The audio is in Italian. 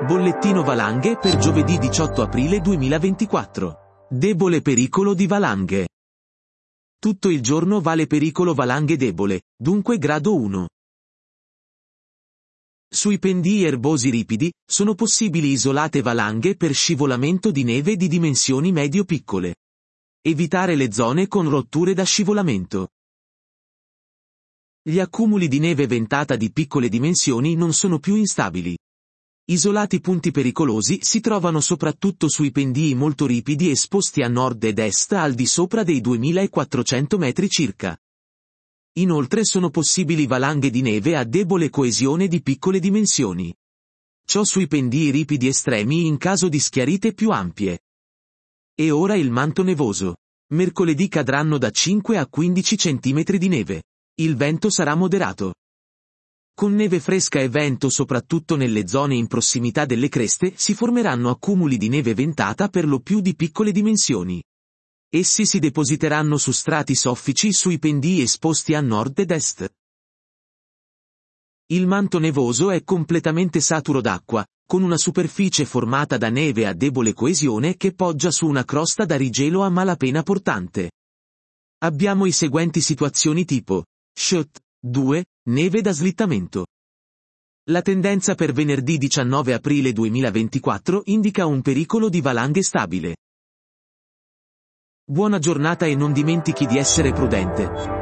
Bollettino valanghe per giovedì 18 aprile 2024. Debole pericolo di valanghe. Tutto il giorno vale pericolo valanghe debole, dunque grado 1. Sui pendii erbosi ripidi, sono possibili isolate valanghe per scivolamento di neve di dimensioni medio-piccole. Evitare le zone con rotture da scivolamento. Gli accumuli di neve ventata di piccole dimensioni non sono più instabili. Isolati punti pericolosi si trovano soprattutto sui pendii molto ripidi esposti a nord ed est al di sopra dei 2400 metri circa. Inoltre sono possibili valanghe di neve a debole coesione di piccole dimensioni. Ciò sui pendii ripidi estremi in caso di schiarite più ampie. E ora il manto nevoso. Mercoledì cadranno da 5 a 15 cm di neve. Il vento sarà moderato. Con neve fresca e vento soprattutto nelle zone in prossimità delle creste si formeranno accumuli di neve ventata per lo più di piccole dimensioni. Essi si depositeranno su strati soffici sui pendii esposti a nord ed est. Il manto nevoso è completamente saturo d'acqua, con una superficie formata da neve a debole coesione che poggia su una crosta da rigelo a malapena portante. Abbiamo i seguenti situazioni tipo: SHOT 2, neve da slittamento. La tendenza per venerdì 19 aprile 2024 indica un pericolo di valanghe stabile. Buona giornata e non dimentichi di essere prudente.